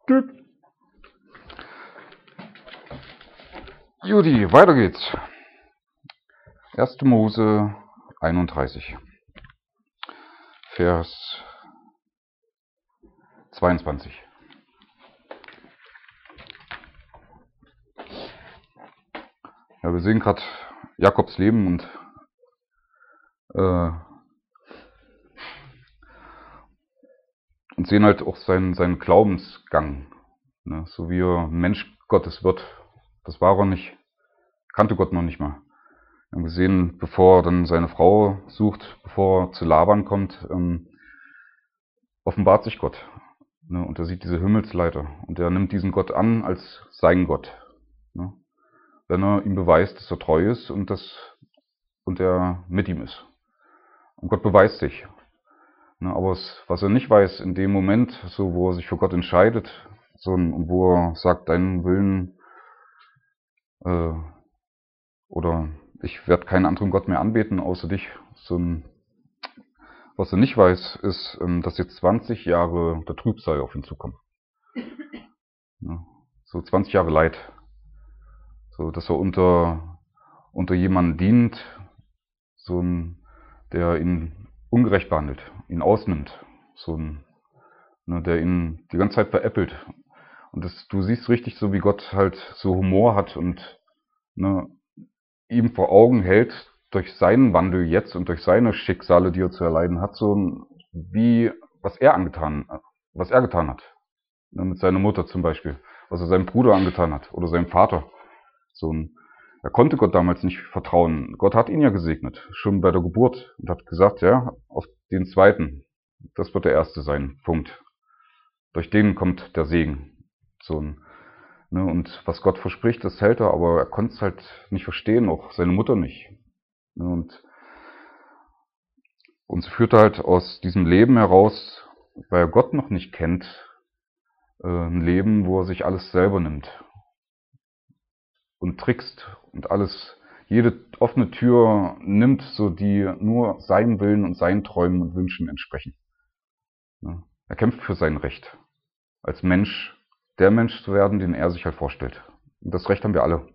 Judy, weiter geht's. 1. Mose 31, Vers 22. Ja, wir sehen gerade Jakobs Leben und sehen halt auch seinen Glaubensgang, ne? So wie er Mensch Gottes wird. Das war er nicht, kannte Gott noch nicht mal. Wir haben gesehen, bevor er dann seine Frau sucht, bevor er zu Laban kommt, offenbart sich Gott. Ne? Und er sieht diese Himmelsleiter und er nimmt diesen Gott an als sein Gott. Ne? Wenn er ihm beweist, dass er treu ist und er mit ihm ist. Und Gott beweist sich. Ne? Aber was er nicht weiß in dem Moment, so wo er sich für Gott entscheidet, und wo er sagt, deinen Willen oder ich werde keinen anderen Gott mehr anbeten, außer dich. Was er nicht weiß, ist, dass jetzt 20 Jahre der Trübsal auf ihn zukommen. Ja, so 20 Jahre Leid. So, dass er unter jemanden dient, der ihn ungerecht behandelt, ihn ausnimmt. Der ihn die ganze Zeit veräppelt. Und du siehst richtig, so wie Gott halt so Humor hat und ihm vor Augen hält, durch seinen Wandel jetzt und durch seine Schicksale, die er zu erleiden hat, was er getan hat. Mit seiner Mutter zum Beispiel, was er seinem Bruder angetan hat oder seinem Vater. Er konnte Gott damals nicht vertrauen. Gott hat ihn ja gesegnet, schon bei der Geburt, und hat gesagt, ja, auf den zweiten, das wird der erste sein, Punkt. Durch den kommt der Segen. Und was Gott verspricht, das hält er, aber er konnte es halt nicht verstehen, auch seine Mutter nicht. Und so führt er halt aus diesem Leben heraus, weil er Gott noch nicht kennt, ein Leben, wo er sich alles selber nimmt und trickst und jede offene Tür nimmt, so die nur seinem Willen und seinen Träumen und Wünschen entsprechen. Er kämpft für sein Recht, als Mensch, der Mensch zu werden, den er sich halt vorstellt. Und das Recht haben wir alle.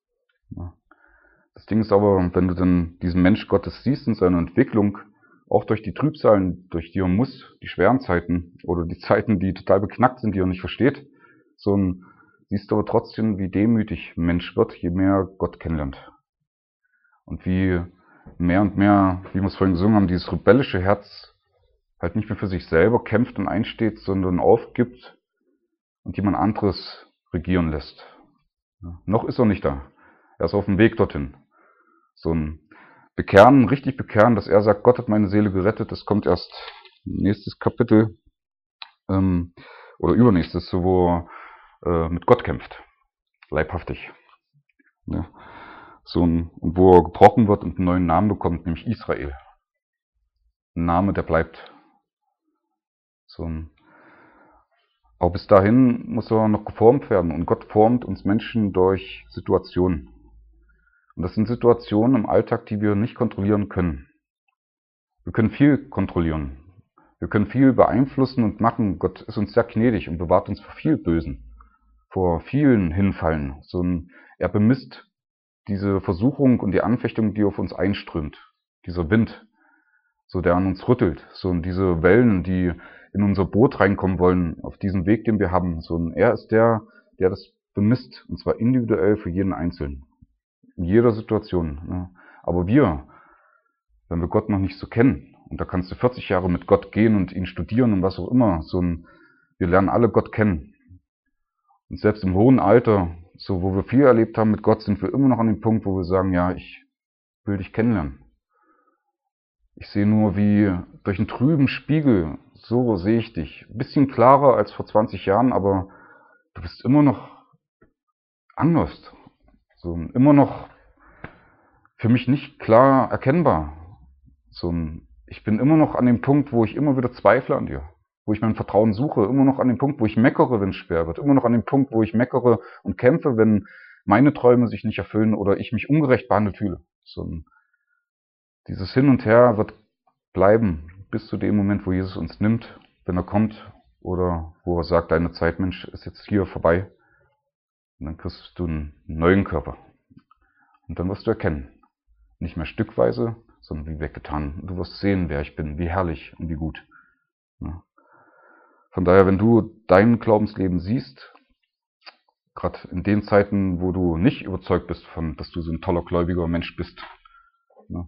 Das Ding ist aber, wenn du dann diesen Mensch Gottes siehst in seiner Entwicklung, auch durch die Trübsalen, durch die er muss, die schweren Zeiten oder die Zeiten, die total beknackt sind, die er nicht versteht, siehst du aber trotzdem, wie demütig ein Mensch wird, je mehr Gott kennenlernt. Und wie mehr und mehr, wie wir es vorhin gesungen haben, dieses rebellische Herz halt nicht mehr für sich selber kämpft und einsteht, sondern aufgibt und jemand anderes regieren lässt. Noch ist er nicht da. Er ist auf dem Weg dorthin. So ein richtig bekehren, dass er sagt, Gott hat meine Seele gerettet, das kommt erst nächstes Kapitel oder übernächstes, wo er mit Gott kämpft, leibhaftig. Ja. Und wo er gebrochen wird und einen neuen Namen bekommt, nämlich Israel. Ein Name, der bleibt. Aber bis dahin muss er noch geformt werden. Und Gott formt uns Menschen durch Situationen. Und das sind Situationen im Alltag, die wir nicht kontrollieren können. Wir können viel kontrollieren. Wir können viel beeinflussen und machen. Gott ist uns sehr gnädig und bewahrt uns vor viel Bösen, vor vielen Hinfallen. Er bemisst diese Versuchung und die Anfechtung, die auf uns einströmt. Dieser Wind, der an uns rüttelt. Diese Wellen, die in unser Boot reinkommen wollen, auf diesem Weg, den wir haben. Er ist der das bemisst, und zwar individuell für jeden Einzelnen. In jeder Situation. Aber wenn wir Gott noch nicht so kennen, und da kannst du 40 Jahre mit Gott gehen und ihn studieren und was auch immer, wir lernen alle Gott kennen. Und selbst im hohen Alter, wo wir viel erlebt haben mit Gott, sind wir immer noch an dem Punkt, wo wir sagen, ja, ich will dich kennenlernen. Ich sehe nur wie durch einen trüben Spiegel, so sehe ich dich. Ein bisschen klarer als vor 20 Jahren, aber du bist immer noch anders. Immer noch für mich nicht klar erkennbar. Ich bin immer noch an dem Punkt, wo ich immer wieder zweifle an dir. Wo ich mein Vertrauen suche. Immer noch an dem Punkt, wo ich meckere, wenn es schwer wird. Immer noch an dem Punkt, wo ich meckere und kämpfe, wenn meine Träume sich nicht erfüllen oder ich mich ungerecht behandelt fühle. Dieses Hin und Her wird bleiben bis zu dem Moment, wo Jesus uns nimmt, wenn er kommt oder wo er sagt, deine Zeit, Mensch, ist jetzt hier vorbei. Und dann kriegst du einen neuen Körper. Und dann wirst du erkennen, nicht mehr stückweise, sondern wie weggetan. Du wirst sehen, wer ich bin, wie herrlich und wie gut. Ja. Von daher, wenn du dein Glaubensleben siehst, gerade in den Zeiten, wo du nicht überzeugt bist, dass du so ein toller, gläubiger Mensch bist, ja,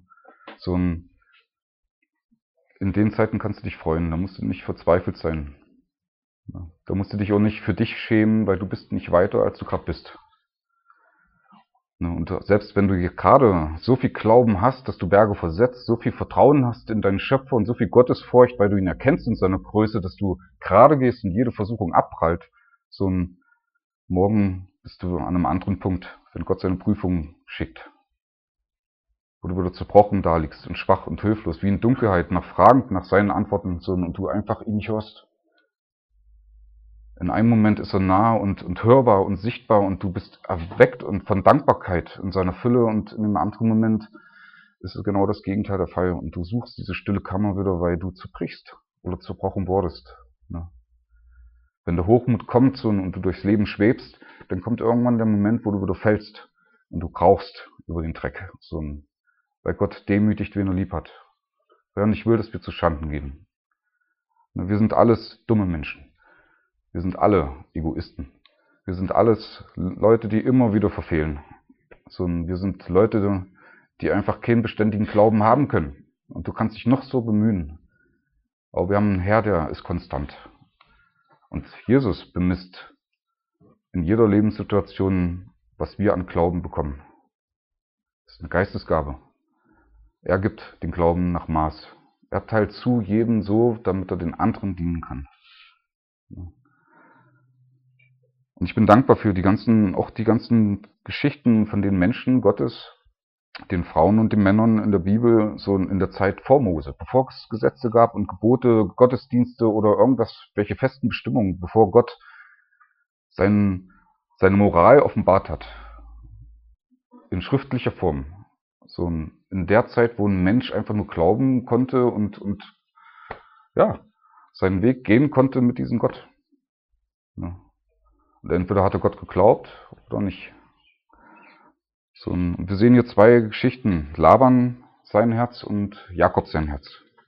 in den Zeiten kannst du dich freuen, da musst du nicht verzweifelt sein. Ja, da musst du dich auch nicht für dich schämen, weil du bist nicht weiter, als du gerade bist. Und selbst wenn du gerade so viel Glauben hast, dass du Berge versetzt, so viel Vertrauen hast in deinen Schöpfer und so viel Gottesfurcht, weil du ihn erkennst in seiner Größe, dass du gerade gehst und jede Versuchung abprallt, so ein Morgen bist du an einem anderen Punkt, wenn Gott seine Prüfung schickt. Wo du wieder zerbrochen da liegst und schwach und hilflos, wie in Dunkelheit, fragend nach seinen Antworten, und du einfach ihn nicht hörst. In einem Moment ist er nah und hörbar und sichtbar und du bist erweckt und von Dankbarkeit in seiner Fülle, und in einem anderen Moment ist es genau das Gegenteil der Fall und du suchst diese stille Kammer wieder, weil du zerbrichst oder zerbrochen wurdest. Ja. Wenn der Hochmut kommt und du durchs Leben schwebst, dann kommt irgendwann der Moment, wo du wieder fällst und du krauchst über den Dreck, weil Gott demütigt, wen er lieb hat. Weil er nicht will, dass wir zu Schanden gehen. Wir sind alles dumme Menschen. Wir sind alle Egoisten. Wir sind alles Leute, die immer wieder verfehlen. Wir sind Leute, die einfach keinen beständigen Glauben haben können. Und du kannst dich noch so bemühen. Aber wir haben einen Herr, der ist konstant. Und Jesus bemisst in jeder Lebenssituation, was wir an Glauben bekommen. Das ist eine Geistesgabe. Er gibt den Glauben nach Maß. Er teilt zu jedem so, damit er den anderen dienen kann. Und ich bin dankbar für die ganzen Geschichten von den Menschen Gottes, den Frauen und den Männern in der Bibel, so in der Zeit vor Mose, bevor es Gesetze gab und Gebote, Gottesdienste oder welche festen Bestimmungen, bevor Gott seine Moral offenbart hat, in schriftlicher Form. In der Zeit, wo ein Mensch einfach nur glauben konnte und seinen Weg gehen konnte mit diesem Gott. Ja. Und entweder hat er Gott geglaubt oder nicht. Wir sehen hier zwei Geschichten. Laban sein Herz und Jakob sein Herz.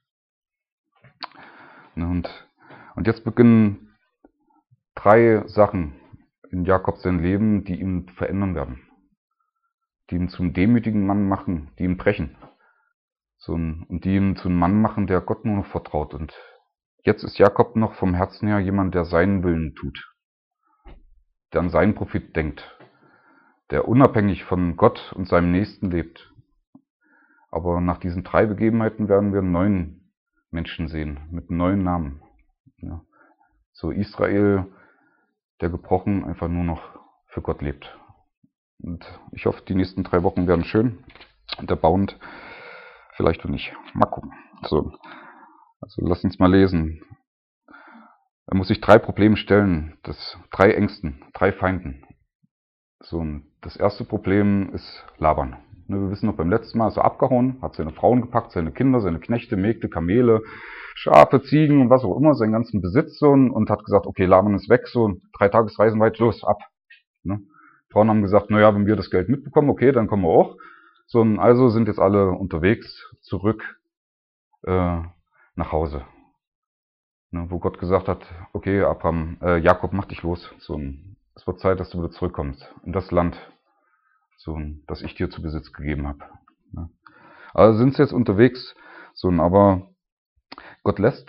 Und jetzt beginnen 3 Sachen in Jakob sein Leben, die ihn verändern werden. Die ihn zum demütigen Mann machen, die ihn brechen. Und die ihn zu einem Mann machen, der Gott nur noch vertraut. Und jetzt ist Jakob noch vom Herzen her jemand, der seinen Willen tut. Der an seinen Profit denkt. Der unabhängig von Gott und seinem Nächsten lebt. Aber nach diesen 3 Begebenheiten werden wir einen neuen Menschen sehen, mit einem neuen Namen. Ja. Israel, der gebrochen einfach nur noch für Gott lebt. Und ich hoffe, die nächsten 3 Wochen werden schön und erbauend. Vielleicht auch nicht. Mal gucken. Also lass uns mal lesen. Er muss sich 3 Probleme stellen, 3 Ängsten, 3 Feinden. Das erste Problem ist Laban. Wir wissen noch, beim letzten Mal ist er abgehauen, hat seine Frauen gepackt, seine Kinder, seine Knechte, Mägde, Kamele, Schafe, Ziegen und was auch immer, seinen ganzen Besitz und hat gesagt, okay, Laban ist weg, 3 Tagesreisen weit, los, ab. Frauen haben gesagt, naja, wenn wir das Geld mitbekommen, okay, dann kommen wir auch. Also sind jetzt alle unterwegs, zurück nach Hause. Wo Gott gesagt hat, okay, Jakob, mach dich los. Es wird Zeit, dass du wieder zurückkommst in das Land, das ich dir zu Besitz gegeben habe. Also sind sie jetzt unterwegs, aber Gott lässt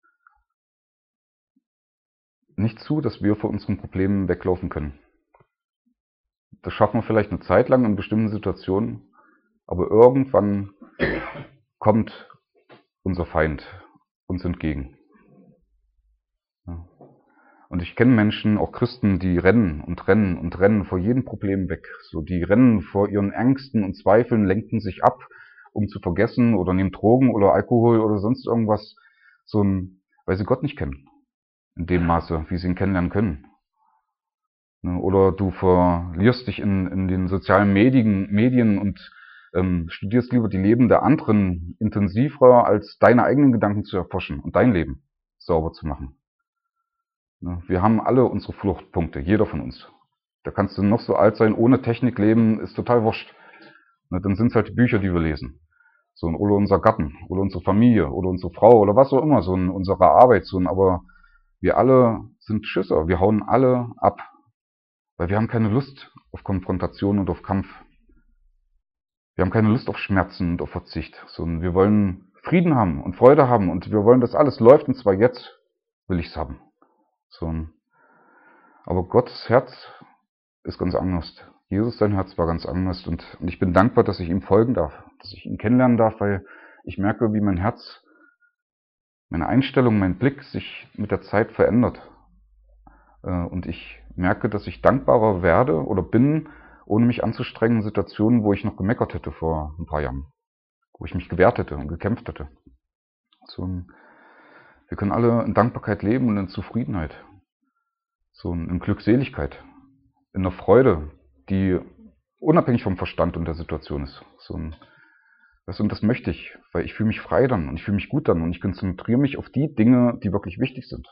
nicht zu, dass wir vor unseren Problemen weglaufen können. Das schaffen wir vielleicht eine Zeit lang in bestimmten Situationen, aber irgendwann kommt unser Feind uns entgegen. Ja. Und ich kenne Menschen, auch Christen, die rennen und rennen und rennen vor jedem Problem weg. Die rennen vor ihren Ängsten und Zweifeln, lenken sich ab, um zu vergessen, oder nehmen Drogen oder Alkohol oder sonst irgendwas, weil sie Gott nicht kennen. In dem Maße, wie sie ihn kennenlernen können. Oder du verlierst dich in den sozialen Medien und studierst lieber die Leben der anderen intensiver, als deine eigenen Gedanken zu erforschen und dein Leben sauber zu machen. Wir haben alle unsere Fluchtpunkte, jeder von uns. Da kannst du noch so alt sein, ohne Technik leben, ist total wurscht. Dann sind es halt die Bücher, die wir lesen. Oder unser Garten, oder unsere Familie, oder unsere Frau, oder was auch immer, unsere Arbeit. Aber wir alle sind Schisser, wir hauen alle ab. Weil wir haben keine Lust auf Konfrontation und auf Kampf. Wir haben keine Lust auf Schmerzen und auf Verzicht. Wir wollen Frieden haben und Freude haben und wir wollen, dass alles läuft und zwar jetzt will ich's haben. Aber Gottes Herz ist ganz anders. Jesus, sein Herz war ganz anders und ich bin dankbar, dass ich ihm folgen darf, dass ich ihn kennenlernen darf, weil ich merke, wie mein Herz, meine Einstellung, mein Blick sich mit der Zeit verändert. Und ich merke, dass ich dankbarer werde oder bin, ohne mich anzustrengen, in Situationen, wo ich noch gemeckert hätte vor ein paar Jahren, wo ich mich gewehrt hätte und gekämpft hätte. Wir können alle in Dankbarkeit leben und in Zufriedenheit, in Glückseligkeit, in einer Freude, die unabhängig vom Verstand und der Situation ist. Und das möchte ich, weil ich fühle mich frei dann und ich fühle mich gut dann und ich konzentriere mich auf die Dinge, die wirklich wichtig sind.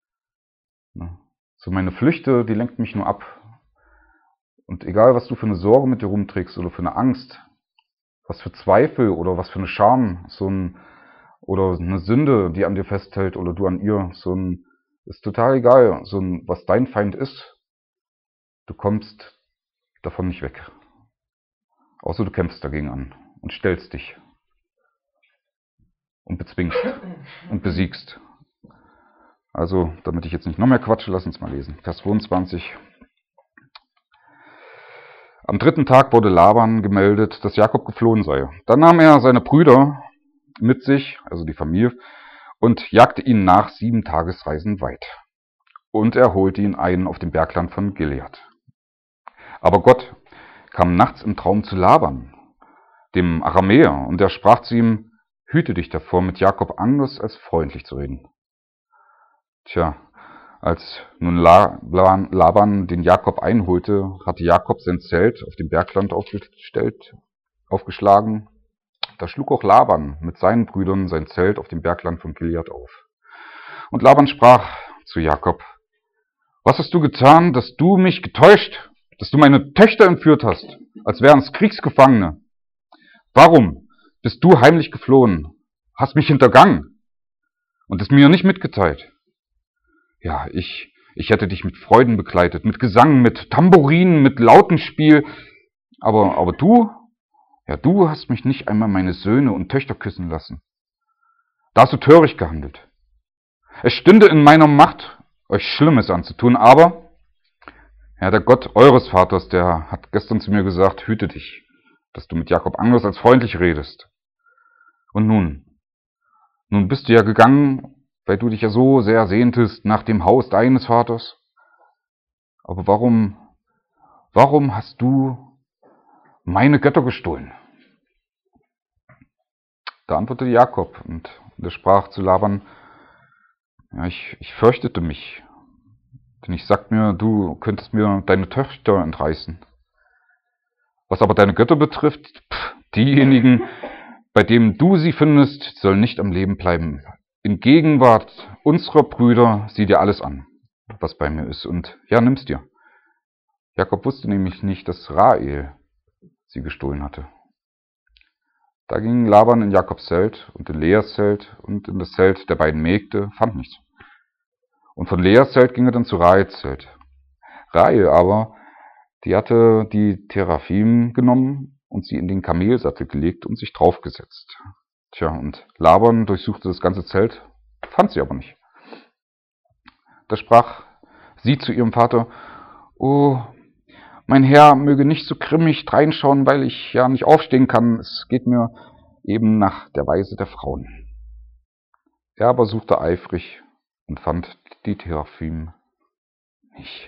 Meine Flüchte, die lenken mich nur ab. Und egal, was du für eine Sorge mit dir rumträgst oder für eine Angst, was für Zweifel oder was für eine Scham, oder eine Sünde, die an dir festhält oder du an ihr, ist total egal, was dein Feind ist, du kommst davon nicht weg. Außer du kämpfst dagegen an und stellst dich und bezwingst und besiegst. Also, damit ich jetzt nicht noch mehr quatsche, lass uns mal lesen. Vers 22. Am 3. Tag wurde Laban gemeldet, dass Jakob geflohen sei. Dann nahm er seine Brüder mit sich, also die Familie, und jagte ihnen nach 7 Tagesreisen weit. Und er holte ihn ein auf dem Bergland von Gilead. Aber Gott kam nachts im Traum zu Laban, dem Aramäer, und er sprach zu ihm: Hüte dich davor, mit Jakob anders als freundlich zu reden. Als nun Laban den Jakob einholte, hatte Jakob sein Zelt auf dem Bergland aufgeschlagen. Da schlug auch Laban mit seinen Brüdern sein Zelt auf dem Bergland von Gilead auf. Und Laban sprach zu Jakob: Was hast du getan, dass du mich getäuscht, dass du meine Töchter entführt hast, als wären es Kriegsgefangene? Warum bist du heimlich geflohen, hast mich hintergangen und es mir nicht mitgeteilt? Ja, ich hätte dich mit Freuden begleitet, mit Gesang, mit Tambourinen, mit Lautenspiel, aber du hast mich nicht einmal meine Söhne und Töchter küssen lassen. Da hast du töricht gehandelt. Es stünde in meiner Macht, euch Schlimmes anzutun, aber der Gott eures Vaters, der hat gestern zu mir gesagt: Hüte dich, dass du mit Jakob anders als freundlich redest. Und nun bist du ja gegangen, weil du dich ja so sehr sehntest nach dem Haus deines Vaters. Aber warum hast du meine Götter gestohlen? Da antwortete Jakob und er sprach zu Laban: ich fürchtete mich, denn ich sagte mir, du könntest mir deine Töchter entreißen. Was aber deine Götter betrifft, diejenigen, bei denen du sie findest, sollen nicht am Leben bleiben. In Gegenwart unserer Brüder sieh dir alles an, was bei mir ist, und nimm's dir. Jakob wusste nämlich nicht, dass Rahel sie gestohlen hatte. Da ging Laban in Jakobs Zelt und in Leas Zelt und in das Zelt der beiden Mägde, fand nichts. Und von Leas Zelt ging er dann zu Rahels Zelt. Rahel aber, die hatte die Teraphim genommen und sie in den Kamelsattel gelegt und sich draufgesetzt. Und Laban durchsuchte das ganze Zelt, fand sie aber nicht. Da sprach sie zu ihrem Vater: Oh, mein Herr möge nicht so grimmig reinschauen, weil ich ja nicht aufstehen kann. Es geht mir eben nach der Weise der Frauen. Er aber suchte eifrig und fand die Teraphim nicht.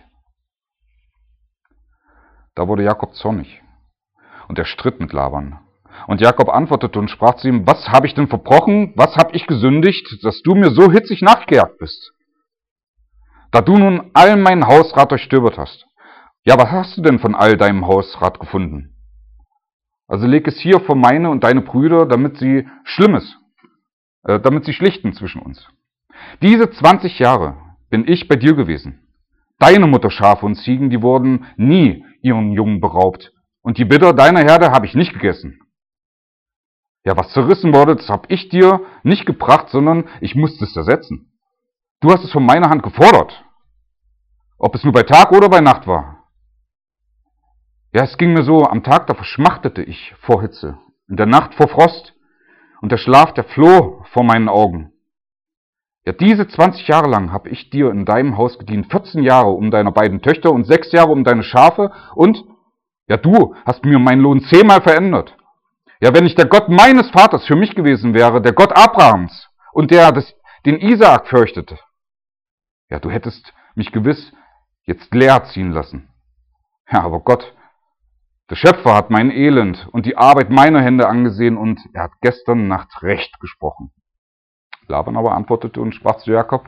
Da wurde Jakob zornig und er stritt mit Laban. Und Jakob antwortete und sprach zu ihm: Was habe ich denn verbrochen? Was habe ich gesündigt, dass du mir so hitzig nachgejagt bist? Da du nun all meinen Hausrat durchstöbert hast. Ja, was hast du denn von all deinem Hausrat gefunden? Also leg es hier vor meine und deine Brüder, damit sie schlichten zwischen uns. Diese 20 Jahre bin ich bei dir gewesen. Deine Mutter Schafe und Ziegen, die wurden nie ihren Jungen beraubt. Und die Widder deiner Herde habe ich nicht gegessen. Ja, was zerrissen wurde, das habe ich dir nicht gebracht, sondern ich musste es ersetzen. Du hast es von meiner Hand gefordert. Ob es nur bei Tag oder bei Nacht war. Ja, es ging mir so, am Tag, da verschmachtete ich vor Hitze, in der Nacht vor Frost, und der Schlaf, der floh vor meinen Augen. Ja, diese 20 Jahre lang habe ich dir in deinem Haus gedient, 14 Jahre um deine beiden Töchter und 6 Jahre um deine Schafe, und ja, du hast mir meinen Lohn 10-mal verändert. Ja, wenn nicht der Gott meines Vaters für mich gewesen wäre, der Gott Abrahams und der den Isaak fürchtete, ja, du hättest mich gewiss jetzt leer ziehen lassen. Ja, aber Gott, der Schöpfer, hat mein Elend und die Arbeit meiner Hände angesehen und er hat gestern Nacht Recht gesprochen. Laban aber antwortete und sprach zu Jakob: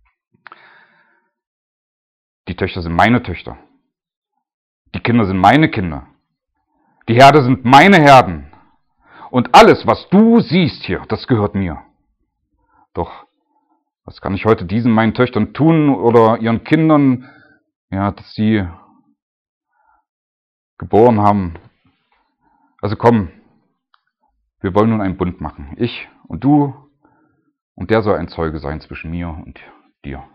Die Töchter sind meine Töchter. Die Kinder sind meine Kinder. Die Herde sind meine Herden. Und alles, was du siehst hier, das gehört mir. Doch was kann ich heute diesen meinen Töchtern tun oder ihren Kindern, ja, dass sie geboren haben? Also komm, wir wollen nun einen Bund machen. Ich und du, und der soll ein Zeuge sein zwischen mir und dir.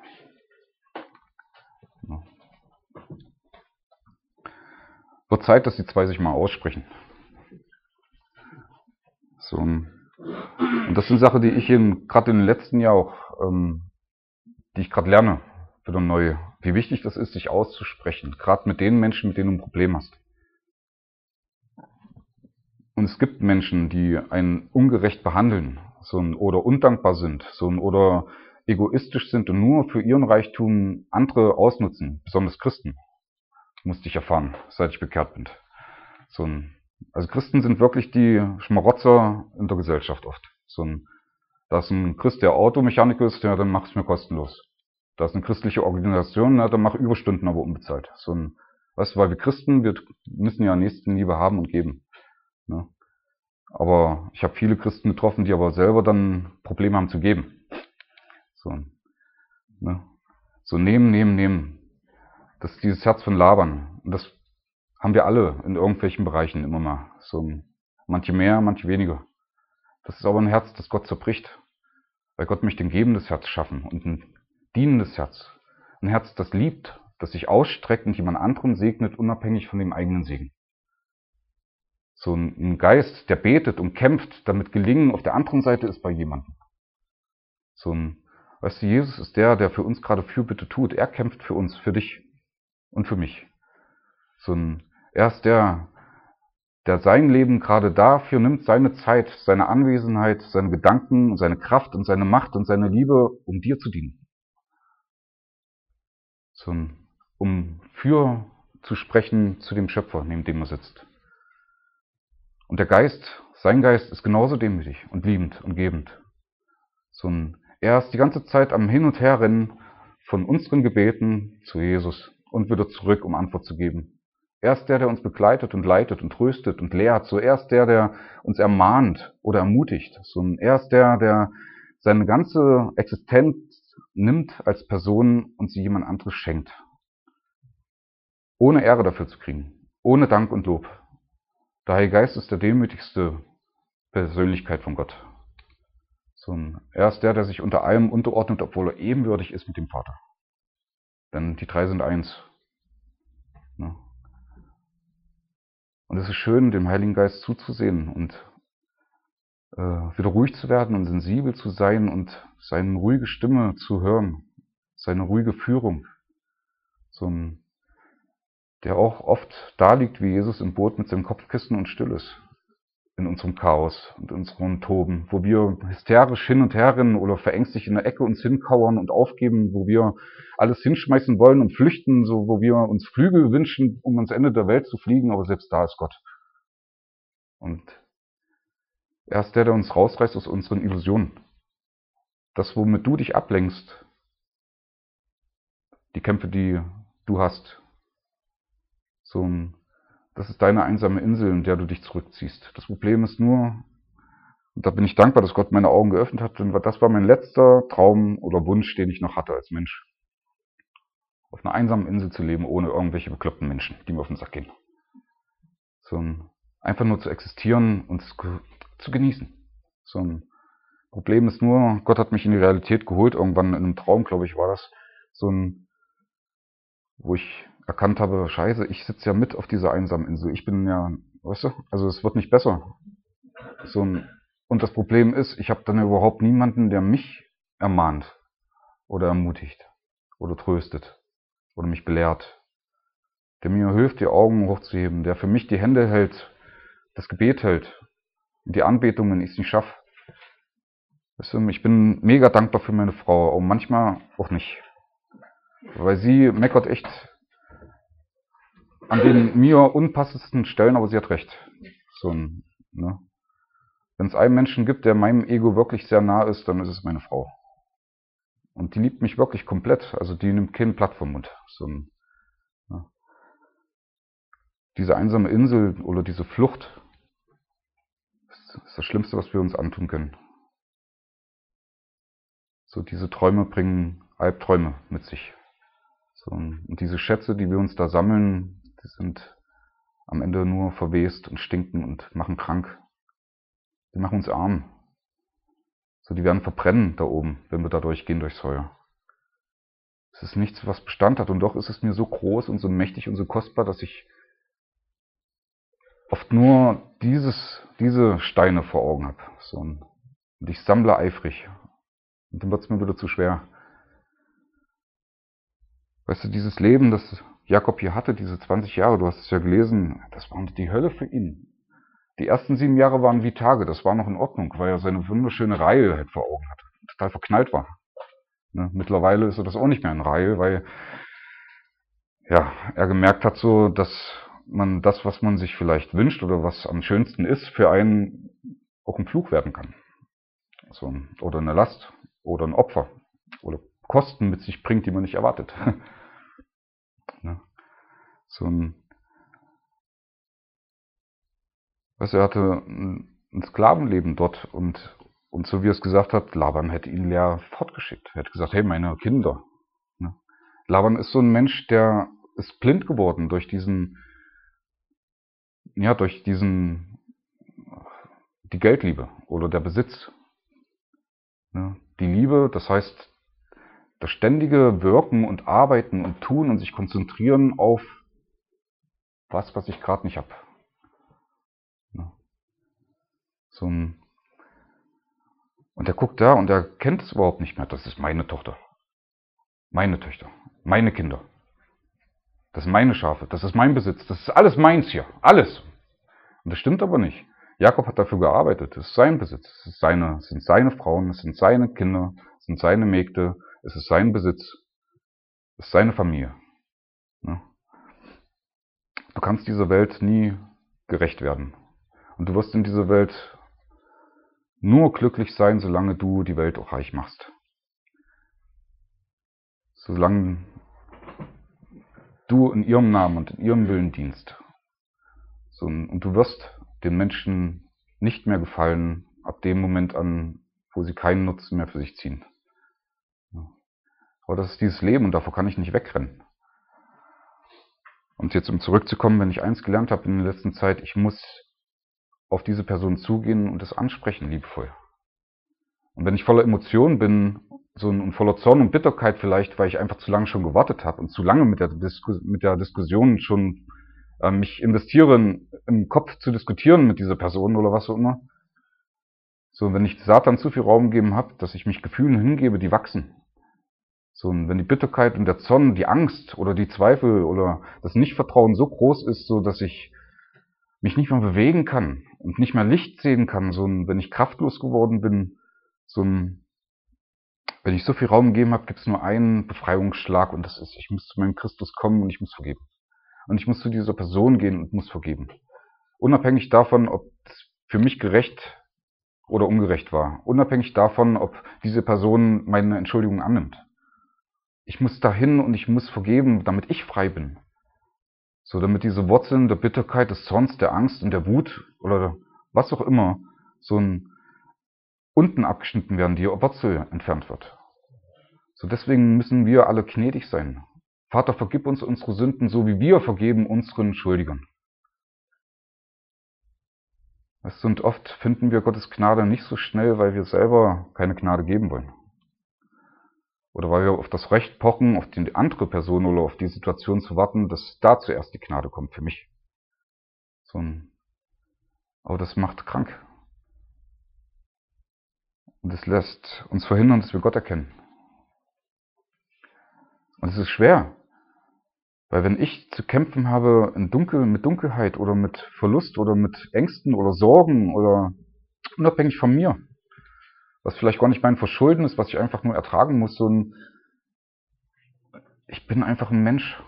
Ja. Wird Zeit, dass die zwei sich mal aussprechen. So, und das ist eine Sache, die ich gerade in den letzten Jahren auch, die ich gerade lerne, wieder neu, wie wichtig das ist, sich auszusprechen, gerade mit den Menschen, mit denen du ein Problem hast. Und es gibt Menschen, die einen ungerecht behandeln, oder undankbar sind, oder egoistisch sind und nur für ihren Reichtum andere ausnutzen, besonders Christen, musste ich erfahren, seit ich bekehrt bin. Also Christen sind wirklich die Schmarotzer in der Gesellschaft oft. Da ist ein Christ, der Automechaniker ist, ja, dann mach es mir kostenlos. Da ist eine christliche Organisation, ja, dann mach Überstunden, aber unbezahlt. Weißt du, weil wir Christen, wir müssen ja Nächstenliebe haben und geben. Ne? Aber ich habe viele Christen getroffen, die aber selber dann Probleme haben zu geben. Ne? Nehmen. Das ist dieses Herz von Laban. Und das haben wir alle in irgendwelchen Bereichen immer mal. Manche mehr, manche weniger. Das ist aber ein Herz, das Gott zerbricht. Weil Gott möchte ein gebendes Herz schaffen und ein dienendes Herz. Ein Herz, das liebt, das sich ausstreckt und jemand anderen segnet, unabhängig von dem eigenen Segen. Ein Geist, der betet und kämpft, damit Gelingen auf der anderen Seite ist bei jemandem. Weißt du, Jesus ist der für uns gerade Fürbitte tut. Er kämpft für uns, für dich und für mich. Er ist der sein Leben gerade dafür nimmt, seine Zeit, seine Anwesenheit, seine Gedanken, seine Kraft und seine Macht und seine Liebe, um dir zu dienen. Um für zu sprechen zu dem Schöpfer, neben dem er sitzt. Und der Geist, sein Geist ist genauso demütig und liebend und gebend. Er ist die ganze Zeit am Hin- und Herrennen von unseren Gebeten zu Jesus und wieder zurück, um Antwort zu geben. Er ist der uns begleitet und leitet und tröstet und lehrt. Er ist der uns ermahnt oder ermutigt. Er ist der seine ganze Existenz nimmt als Person und sie jemand anderes schenkt. Ohne Ehre dafür zu kriegen. Ohne Dank und Lob. Der Heilige Geist ist der demütigste Persönlichkeit von Gott. Er ist der sich unter allem unterordnet, obwohl er ebenwürdig ist mit dem Vater. Denn die drei sind eins. Ne? Und es ist schön, dem Heiligen Geist zuzusehen und wieder ruhig zu werden und sensibel zu sein und seine ruhige Stimme zu hören, seine ruhige Führung. Der auch oft da liegt wie Jesus im Boot mit seinem Kopfkissen und still ist. In unserem Chaos und in unserem Toben, wo wir hysterisch hin und her rennen oder verängstigt in der Ecke uns hinkauern und aufgeben, wo wir alles hinschmeißen wollen und flüchten, wo wir uns Flügel wünschen, um ans Ende der Welt zu fliegen, aber selbst da ist Gott. Und er ist der uns rausreißt aus unseren Illusionen. Das, womit du dich ablenkst, die Kämpfe, die du hast, das ist deine einsame Insel, in der du dich zurückziehst. Das Problem ist nur, und da bin ich dankbar, dass Gott meine Augen geöffnet hat, denn das war mein letzter Traum oder Wunsch, den ich noch hatte als Mensch. auf einer einsamen Insel zu leben, ohne irgendwelche bekloppten Menschen, die mir auf den Sack gehen. Einfach nur zu existieren und zu genießen. Problem ist nur, Gott hat mich in die Realität geholt, irgendwann in einem Traum, glaube ich, war das, wo ich erkannt habe, scheiße, ich sitze ja mit auf dieser einsamen Insel. Ich bin ja, weißt du, also es wird nicht besser. Und das Problem ist, ich habe dann überhaupt niemanden, der mich ermahnt oder ermutigt oder tröstet oder mich belehrt, der mir hilft, die Augen hochzuheben, der für mich die Hände hält, das Gebet hält, die Anbetung, wenn ich es nicht schaffe. Ich bin mega dankbar für meine Frau, aber manchmal auch nicht. Weil sie meckert echt an den mir unpassendsten Stellen, aber sie hat recht. Ne? Wenn es einen Menschen gibt, der meinem Ego wirklich sehr nah ist, dann ist es meine Frau. Und die liebt mich wirklich komplett, also die nimmt kein Blatt vom Mund. Ne? Diese einsame Insel oder diese Flucht ist das Schlimmste, was wir uns antun können. Diese Träume bringen Albträume mit sich. Und diese Schätze, die wir uns da sammeln, die sind am Ende nur verwest und stinken und machen krank. Die machen uns arm. Die werden verbrennen da oben, wenn wir da durchgehen durchs Feuer. Es ist nichts, was Bestand hat, und doch ist es mir so groß und so mächtig und so kostbar, dass ich oft nur diese Steine vor Augen habe. Und ich sammle eifrig. Und dann wird es mir wieder zu schwer. Weißt du, dieses Leben, das Jakob hier hatte, diese 20 Jahre, du hast es ja gelesen, das war die Hölle für ihn. Die ersten 7 Jahre waren wie Tage, das war noch in Ordnung, weil er seine wunderschöne Reihe halt vor Augen hatte, total verknallt war. Ne? Mittlerweile ist er das auch nicht mehr in Reihe, weil ja, er gemerkt hat, dass man das, was man sich vielleicht wünscht oder was am schönsten ist, für einen auch ein Fluch werden kann. Oder eine Last oder ein Opfer oder Kosten mit sich bringt, die man nicht erwartet. Ne? Er hatte ein Sklavenleben dort und so wie er es gesagt hat, Laban hätte ihn leer fortgeschickt. Er hätte gesagt, hey, meine Kinder. Ne? Laban ist so ein Mensch, der ist blind geworden durch die Geldliebe oder der Besitz. Ne? Die Liebe, das heißt, das ständige Wirken und Arbeiten und Tun und sich konzentrieren auf was ich gerade nicht habe. Ne? Und er guckt da und er kennt es überhaupt nicht mehr. Das ist meine Tochter. Meine Töchter. Meine Kinder. Das sind meine Schafe. Das ist mein Besitz. Das ist alles meins hier. Alles. Und das stimmt aber nicht. Jakob hat dafür gearbeitet. Das ist sein Besitz. Es sind seine Frauen. Es sind seine Kinder. Es sind seine Mägde. Es ist sein Besitz. Es ist seine Familie. Du kannst dieser Welt nie gerecht werden. Und du wirst in dieser Welt nur glücklich sein, solange du die Welt auch reich machst. Solange du in ihrem Namen und in ihrem Willen dienst. Und du wirst den Menschen nicht mehr gefallen, ab dem Moment an, wo sie keinen Nutzen mehr für sich ziehen. Aber das ist dieses Leben und davor kann ich nicht wegrennen. Und jetzt, um zurückzukommen, wenn ich eins gelernt habe in der letzten Zeit, ich muss auf diese Person zugehen und es ansprechen, liebevoll. Und wenn ich voller Emotionen bin, und voller Zorn und Bitterkeit vielleicht, weil ich einfach zu lange schon gewartet habe und zu lange mit der Diskussion schon mich investiere, im Kopf zu diskutieren mit dieser Person oder was auch immer. Wenn ich Satan zu viel Raum gegeben habe, dass ich mich Gefühlen hingebe, die wachsen. Und wenn die Bitterkeit und der Zorn, die Angst oder die Zweifel oder das Nichtvertrauen so groß ist, dass ich mich nicht mehr bewegen kann und nicht mehr Licht sehen kann, wenn ich kraftlos geworden bin, wenn ich so viel Raum gegeben habe, gibt es nur einen Befreiungsschlag und das ist, ich muss zu meinem Christus kommen und ich muss vergeben. Und ich muss zu dieser Person gehen und muss vergeben. Unabhängig davon, ob es für mich gerecht oder ungerecht war. Unabhängig davon, ob diese Person meine Entschuldigung annimmt. Ich muss dahin und ich muss vergeben, damit ich frei bin. Damit diese Wurzeln der Bitterkeit, des Zorns, der Angst und der Wut oder was auch immer unten abgeschnitten werden, die Wurzel entfernt wird. Deswegen müssen wir alle gnädig sein. Vater, vergib uns unsere Sünden, so wie wir vergeben unseren Schuldigern. Und oft finden wir Gottes Gnade nicht so schnell, weil wir selber keine Gnade geben wollen. Oder weil wir auf das Recht pochen, auf die andere Person oder auf die Situation zu warten, dass da zuerst die Gnade kommt für mich. Aber das macht krank. Und es lässt uns verhindern, dass wir Gott erkennen. Und es ist schwer. Weil wenn ich zu kämpfen habe mit Dunkelheit oder mit Verlust oder mit Ängsten oder Sorgen oder unabhängig von mir, was vielleicht gar nicht mein Verschulden ist, was ich einfach nur ertragen muss, ich bin einfach ein Mensch.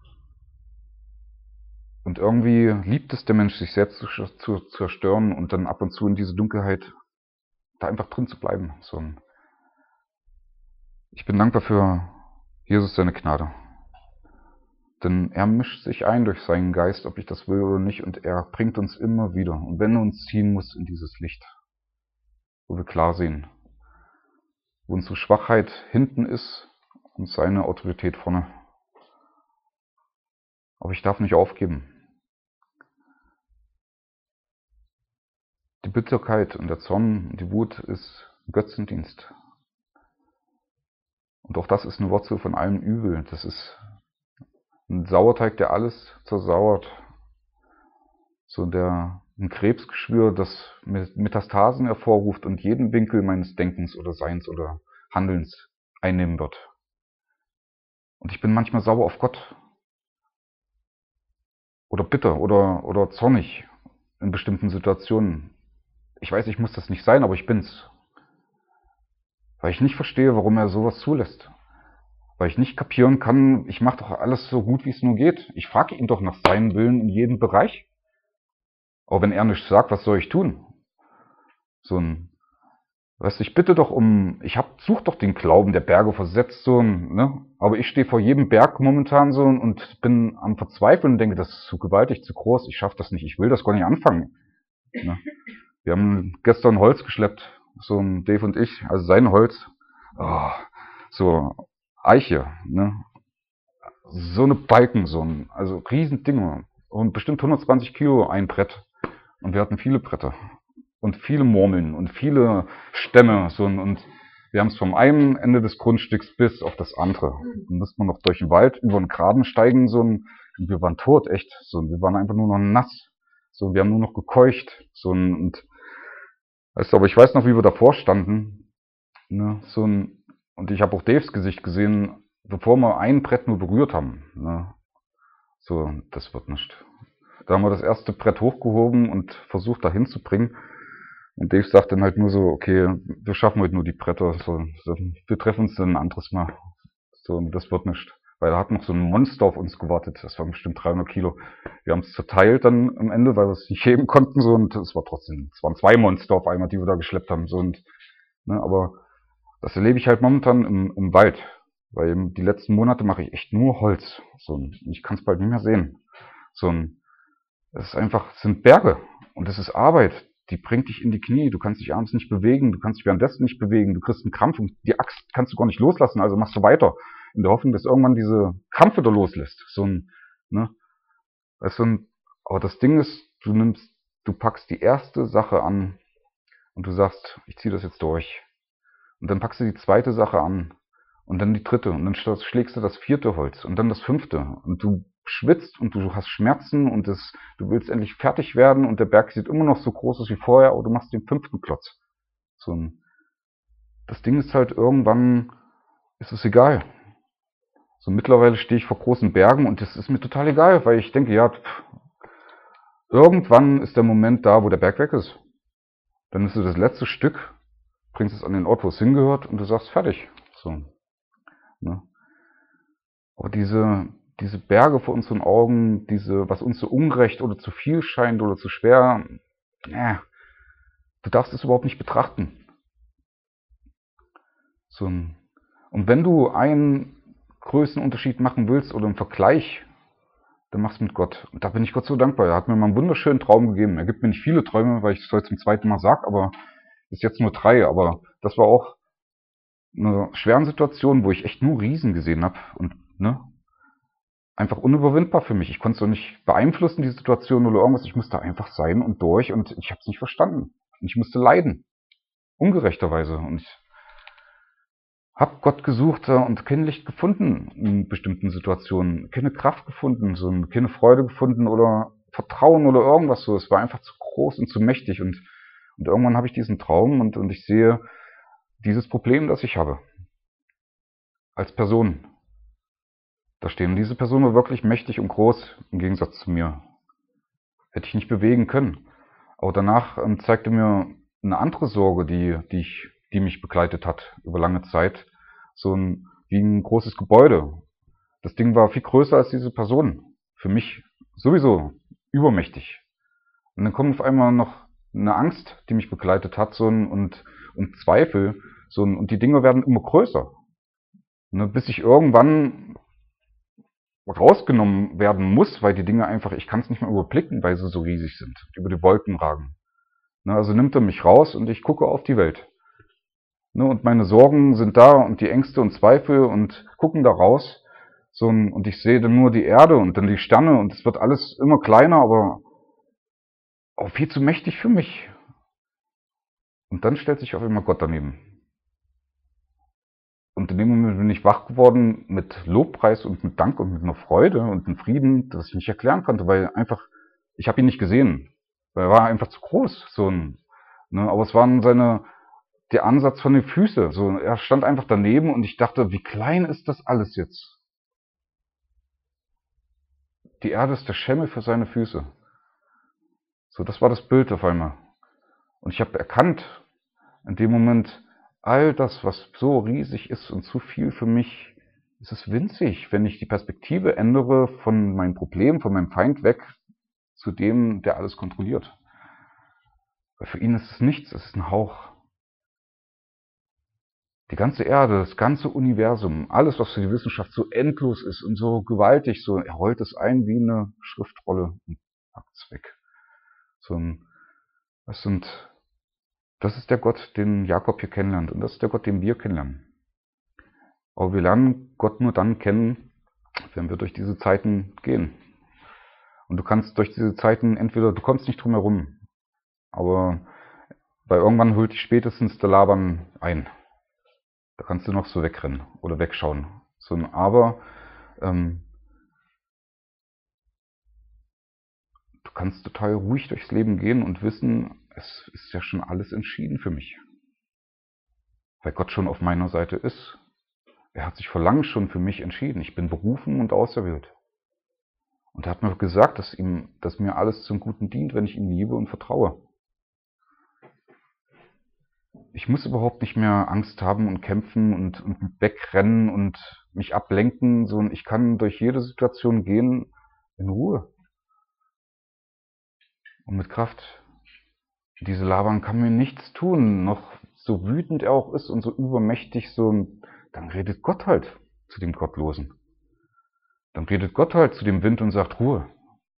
Und irgendwie liebt es der Mensch, sich selbst zu zerstören und dann ab und zu in diese Dunkelheit da einfach drin zu bleiben. Ich bin dankbar für Jesus, seine Gnade. Denn er mischt sich ein durch seinen Geist, ob ich das will oder nicht, und er bringt uns immer wieder. Und wenn er uns ziehen muss in dieses Licht, wo wir klar sehen, wo unsere Schwachheit hinten ist und seine Autorität vorne. Aber ich darf nicht aufgeben. Die Bitterkeit und der Zorn und die Wut ist Götzendienst. Und auch das ist eine Wurzel von allem Übel. Das ist ein Sauerteig, der alles zersauert. Ein Krebsgeschwür, das Metastasen hervorruft und jeden Winkel meines Denkens oder Seins oder Handelns einnehmen wird. Und ich bin manchmal sauer auf Gott. Oder bitter oder zornig in bestimmten Situationen. Ich weiß, ich muss das nicht sein, aber ich bin's. Weil ich nicht verstehe, warum er sowas zulässt. Weil ich nicht kapieren kann, ich mache doch alles so gut, wie es nur geht. Ich frage ihn doch nach seinem Willen in jedem Bereich. Aber wenn er nichts sagt, was soll ich tun? Ich bitte doch such doch den Glauben, der Berge versetzt, aber ich stehe vor jedem Berg momentan und bin am Verzweifeln und denke, das ist zu gewaltig, zu groß, ich schaffe das nicht, ich will das gar nicht anfangen. Ne? Wir haben gestern Holz geschleppt, Dave und ich, also sein Holz, Eiche, ne? So eine Balken, also riesen Dinge, und bestimmt 120 Kilo ein Brett, und wir hatten viele Bretter. Und viele Murmeln und viele Stämme. Und wir haben es vom einen Ende des Grundstücks bis auf das andere. Dann musste man noch durch den Wald über einen Graben steigen. Und wir waren tot, echt. Wir waren einfach nur noch nass. Wir haben nur noch gekeucht. Aber ich weiß noch, wie wir davor standen. Ne, und ich habe auch Daves Gesicht gesehen, bevor wir ein Brett nur berührt haben. Ne, das wird nicht. Da haben wir das erste Brett hochgehoben und versucht, da hinzubringen. Und Dave sagt dann halt nur so, okay, wir schaffen heute nur die Bretter, wir treffen uns dann ein anderes Mal. Das wird nicht. Weil da hat noch so ein Monster auf uns gewartet, das waren bestimmt 300 Kilo. Wir haben es zerteilt dann am Ende, weil wir es nicht heben konnten, und es waren 2 Monster auf einmal, die wir da geschleppt haben, aber das erlebe ich halt momentan im Wald, weil die letzten Monate mache ich echt nur Holz, und ich kann es bald nicht mehr sehen. Es sind Berge, und es ist Arbeit. Die bringt dich in die Knie, du kannst dich abends nicht bewegen, du kannst dich währenddessen nicht bewegen, du kriegst einen Krampf und die Axt kannst du gar nicht loslassen, also machst du weiter, in der Hoffnung, dass irgendwann diese Krampf wieder loslässt. Aber das Ding ist, du packst die erste Sache an und du sagst, ich ziehe das jetzt durch. Und dann packst du die zweite Sache an und dann die dritte und dann schlägst du das 4. Holz und dann das 5. und du schwitzt und du hast Schmerzen und du willst endlich fertig werden und der Berg sieht immer noch so groß aus wie vorher, aber du machst den 5. Klotz. Das Ding ist halt, irgendwann ist es egal. Mittlerweile stehe ich vor großen Bergen und das ist mir total egal, weil ich denke, ja, irgendwann ist der Moment da, wo der Berg weg ist. Dann ist so das letzte Stück, bringst es an den Ort, wo es hingehört und du sagst, fertig. Ne? Aber diese Berge vor unseren Augen, was uns so ungerecht oder zu viel scheint oder zu schwer, du darfst es überhaupt nicht betrachten. Und wenn du einen Größenunterschied machen willst oder einen Vergleich, dann mach's mit Gott. Und da bin ich Gott so dankbar. Er hat mir mal einen wunderschönen Traum gegeben. Er gibt mir nicht viele Träume, weil ich es heute zum 2. Mal sage, aber bis jetzt nur 3. Aber das war auch eine schwere Situation, wo ich echt nur Riesen gesehen habe. einfach unüberwindbar für mich. Ich konnte es doch nicht beeinflussen, die Situation oder irgendwas. Ich musste einfach sein und durch und ich habe es nicht verstanden. Und ich musste leiden, ungerechterweise. Und ich habe Gott gesucht und kein Licht gefunden in bestimmten Situationen, keine Kraft gefunden, keine Freude gefunden oder Vertrauen oder irgendwas so. Es war einfach zu groß und zu mächtig und irgendwann habe ich diesen Traum und ich sehe dieses Problem, das ich habe als Person da stehen. Und diese Person war wirklich mächtig und groß im Gegensatz zu mir. Hätte ich nicht bewegen können. Aber danach zeigte mir eine andere Sorge, die mich begleitet hat über lange Zeit, wie ein großes Gebäude. Das Ding war viel größer als diese Person. Für mich sowieso übermächtig. Und dann kommt auf einmal noch eine Angst, die mich begleitet hat, und Zweifel, und die Dinge werden immer größer. Ne, bis ich irgendwann rausgenommen werden muss, weil die Dinge einfach, ich kann es nicht mehr überblicken, weil sie so riesig sind, über die Wolken ragen. Ne, also nimmt er mich raus und ich gucke auf die Welt. Ne, und meine Sorgen sind da und die Ängste und Zweifel und gucken da raus. Und ich sehe dann nur die Erde und dann die Sterne und es wird alles immer kleiner, aber auch viel zu mächtig für mich. Und dann stellt sich auf einmal Gott daneben. Und in dem Moment bin ich wach geworden mit Lobpreis und mit Dank und mit einer Freude und einem Frieden, das ich nicht erklären konnte, weil einfach, ich habe ihn nicht gesehen. Weil er war einfach zu groß. Aber es waren der Ansatz von den Füßen. Er stand einfach daneben und ich dachte, wie klein ist das alles jetzt? Die Erde ist der Schemmel für seine Füße. Das war das Bild auf einmal. Und ich habe erkannt, in dem Moment, all das, was so riesig ist und zu viel für mich, ist es winzig, wenn ich die Perspektive ändere von meinem Problem, von meinem Feind weg zu dem, der alles kontrolliert. Weil für ihn ist es nichts, es ist ein Hauch. Die ganze Erde, das ganze Universum, alles, was für die Wissenschaft so endlos ist und so gewaltig, er rollt es ein wie eine Schriftrolle und packt es weg. Das ist der Gott, den Jakob hier kennenlernt. Und das ist der Gott, den wir kennenlernen. Aber wir lernen Gott nur dann kennen, wenn wir durch diese Zeiten gehen. Und du kannst durch diese Zeiten du kommst nicht drum herum. Aber bei irgendwann holt dich spätestens der Laban ein. Da kannst du noch so wegrennen oder wegschauen. Aber du kannst total ruhig durchs Leben gehen und wissen, es ist ja schon alles entschieden für mich. Weil Gott schon auf meiner Seite ist. Er hat sich vor langem schon für mich entschieden. Ich bin berufen und auserwählt. Und er hat mir gesagt, dass mir alles zum Guten dient, wenn ich ihm liebe und vertraue. Ich muss überhaupt nicht mehr Angst haben und kämpfen und wegrennen und mich ablenken, sondern ich kann durch jede Situation gehen in Ruhe und mit Kraft. Diese Laban kann mir nichts tun, noch so wütend er auch ist und so übermächtig, dann redet Gott halt zu dem Gottlosen. Dann redet Gott halt zu dem Wind und sagt, Ruhe.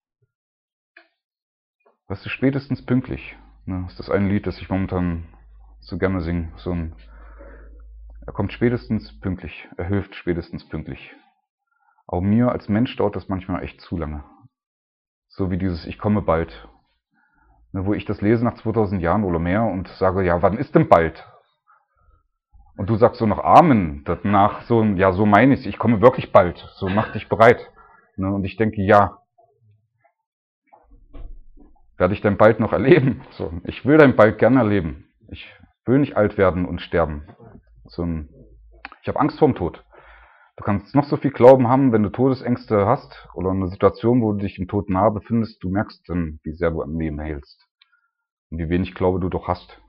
Weißt du, spätestens pünktlich. Das ist das eine Lied, das ich momentan so gerne singe. Er kommt spätestens pünktlich. Er hilft spätestens pünktlich. Auch mir als Mensch dauert das manchmal echt zu lange. So wie dieses Ich komme bald. Wo ich das lese nach 2000 Jahren oder mehr und sage, ja, wann ist denn bald? Und du sagst so noch Amen danach, ja, so meine ich es, ich komme wirklich bald, mach dich bereit. Und ich denke, ja, werde ich dein bald noch erleben? Ich will dein bald gerne erleben. Ich will nicht alt werden und sterben. Ich habe Angst vorm Tod. Du kannst noch so viel Glauben haben, wenn du Todesängste hast oder eine Situation, wo du dich im Tod nahe befindest, du merkst dann, wie sehr du am Leben hältst. Und wie wenig Glaube du doch hast.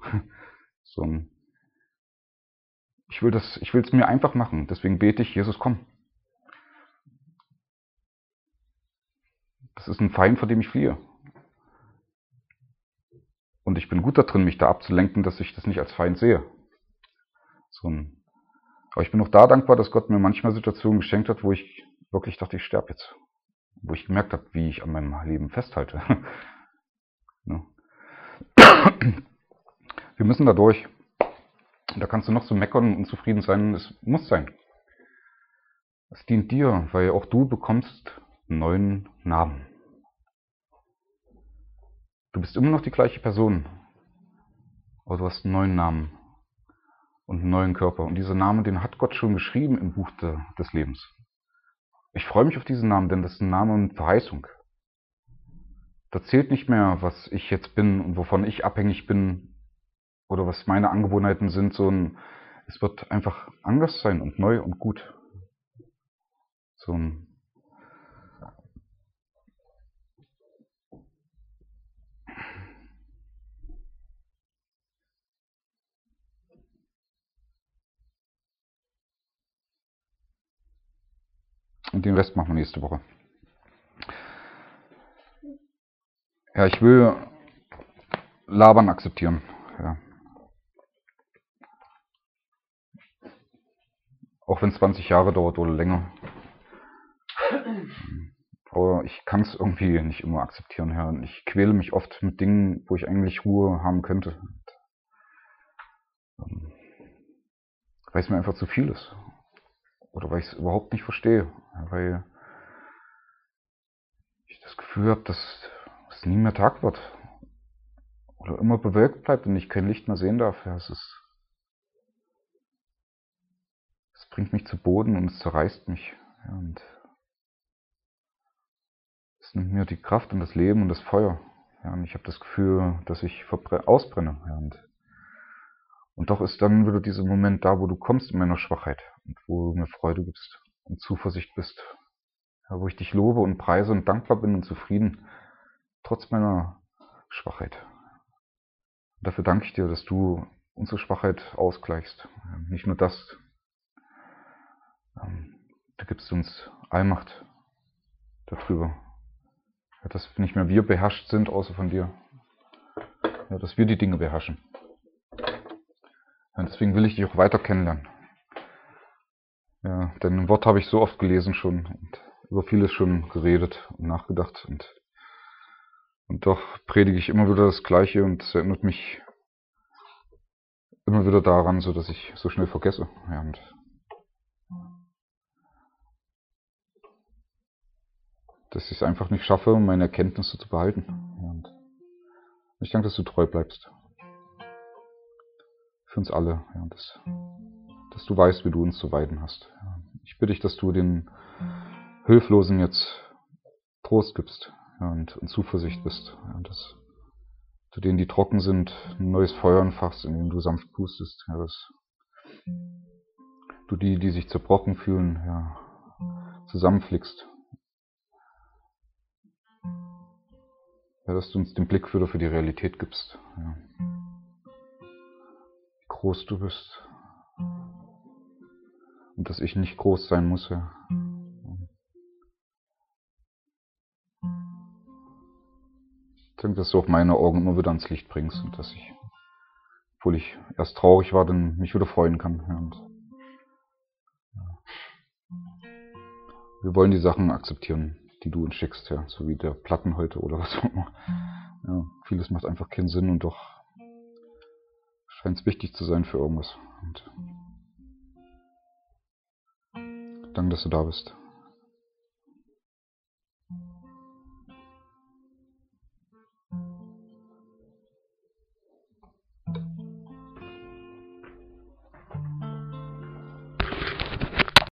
Ich will es mir einfach machen, deswegen bete ich, Jesus, komm. Das ist ein Feind, vor dem ich fliehe. Und ich bin gut da drin, mich da abzulenken, dass ich das nicht als Feind sehe. Aber ich bin auch da dankbar, dass Gott mir manchmal Situationen geschenkt hat, wo ich wirklich dachte, ich sterbe jetzt. Wo ich gemerkt habe, wie ich an meinem Leben festhalte. Wir müssen da durch. Da kannst du noch so meckern und unzufrieden sein. Es muss sein. Es dient dir, weil auch du bekommst einen neuen Namen. Du bist immer noch die gleiche Person, aber du hast einen neuen Namen und einen neuen Körper. Und dieser Name, den hat Gott schon geschrieben im Buch des Lebens. Ich freue mich auf diesen Namen, denn das ist ein Name und Verheißung. Da zählt nicht mehr, was ich jetzt bin und wovon ich abhängig bin oder was meine Angewohnheiten sind, sondern es wird einfach anders sein und neu und gut. Und den Rest machen wir nächste Woche. Ja, ich will Labern akzeptieren. Ja. Auch wenn es 20 Jahre dauert oder länger. Aber ich kann es irgendwie nicht immer akzeptieren. Ja. Und ich quäle mich oft mit Dingen, wo ich eigentlich Ruhe haben könnte. Weil es mir einfach zu viel ist. Oder weil ich es überhaupt nicht verstehe. Ja, weil ich das Gefühl habe, dass es nie mehr Tag wird. Oder immer bewölkt bleibt und ich kein Licht mehr sehen darf. Ja, es bringt mich zu Boden und es zerreißt mich. Ja, und es nimmt mir die Kraft und das Leben und das Feuer. Ja, und ich habe das Gefühl, dass ich ausbrenne. Ja, und doch ist dann wieder dieser Moment da, wo du kommst in meiner Schwachheit und wo du mir Freude gibst und Zuversicht bist. Ja, wo ich dich lobe und preise und dankbar bin und zufrieden, trotz meiner Schwachheit. Und dafür danke ich dir, dass du unsere Schwachheit ausgleichst. Ja, nicht nur das, du gibst uns Allmacht darüber. Ja, dass nicht mehr wir beherrscht sind, außer von dir. Ja, dass wir die Dinge beherrschen. Ja, deswegen will ich dich auch weiter kennenlernen. Ja, denn ein Wort habe ich so oft gelesen schon und über vieles schon geredet und nachgedacht. Und doch predige ich immer wieder das Gleiche und es erinnert mich immer wieder daran, so dass ich so schnell vergesse. Ja, und dass ich es einfach nicht schaffe, meine Erkenntnisse zu behalten. Ja, und ich danke, dass du treu bleibst. Für uns alle. Ja, dass du weißt, wie du uns zu weiden hast. Ja, ich bitte dich, dass du den Hilflosen jetzt Trost gibst, ja, und Zuversicht bist. Ja, dass du denen, die trocken sind, ein neues Feuer entfachst, in dem du sanft pustest. Ja, dass du die sich zerbrochen fühlen, ja, zusammenflickst. Ja, dass du uns den Blick wieder für die Realität gibst. Ja. Wie groß du bist. Und dass ich nicht groß sein muss. Ja. Ich denke, dass du auch meine Augen immer wieder ans Licht bringst und dass ich, obwohl ich erst traurig war, dann mich wieder freuen kann. Ja, und wir wollen die Sachen akzeptieren, die du uns schickst, ja, so wie der Platten heute oder was auch immer. Ja, vieles macht einfach keinen Sinn und doch scheint es wichtig zu sein für irgendwas. Und danke, dass du da bist.